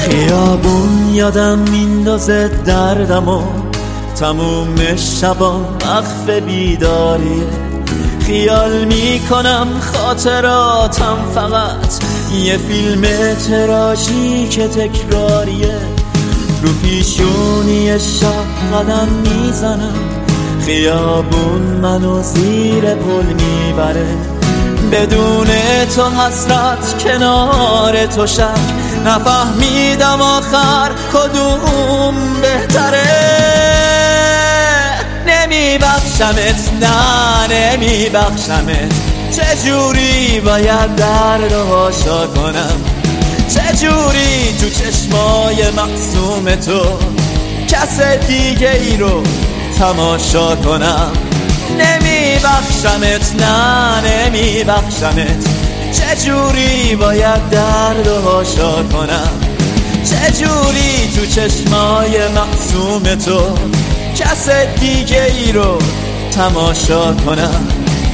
خیابون یادم میندازه دردم و تموم شبام وقف بیداریه. خیال میکنم خاطراتم فقط یه فیلم تراژیک تکراریه. رو پیشونی شب قدم میزنم، خیابون منو زیر پل میبره. بدون تو حسرت، کنار تو شک، نفهمیدم آخر کدوم بهتره. نمیبخشمت، نه نمیبخشمت. چجوری باید درد هاشا کنم؟ چجوری تو چشمای معصوم تو کس دیگه ای رو تماشا کنم؟ نمیبخشمت، نه نمیبخشمت. چجوری باید درد هاشا کنم؟ چجوری تو چشمای معصوم تو کس دیگه ای رو تماشا کنم؟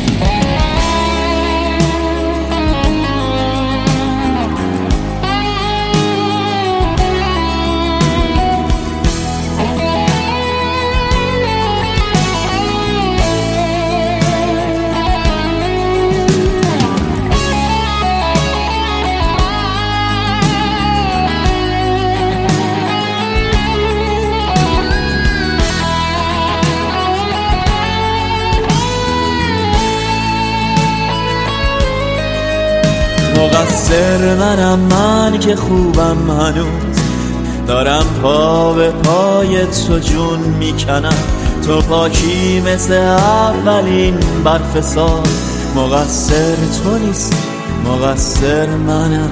مقصر منم، من که خوبم هنوز، دارم پا به پای تو جون میکنم. تو پاکی مثل اولین برف سال. مقصر تو نیست، مقصر منم.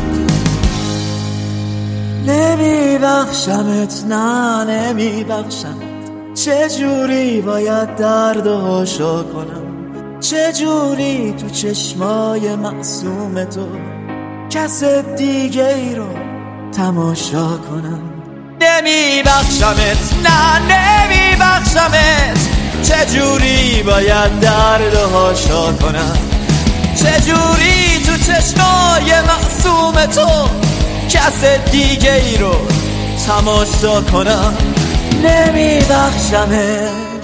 نمیبخشمت، نه نمیبخشمت. چجوری باید درد هاشا کنم؟ چجوری تو چشمای معصوم تو کس دیگه ای رو تماشا کنم؟ نمیبخشمت، نه نمیبخشمت. چجوری باید درد هاشا کنم؟ چجوری تو چشمای معصوم تو کس دیگه ای رو تماشا کنم؟ نمیبخشمت.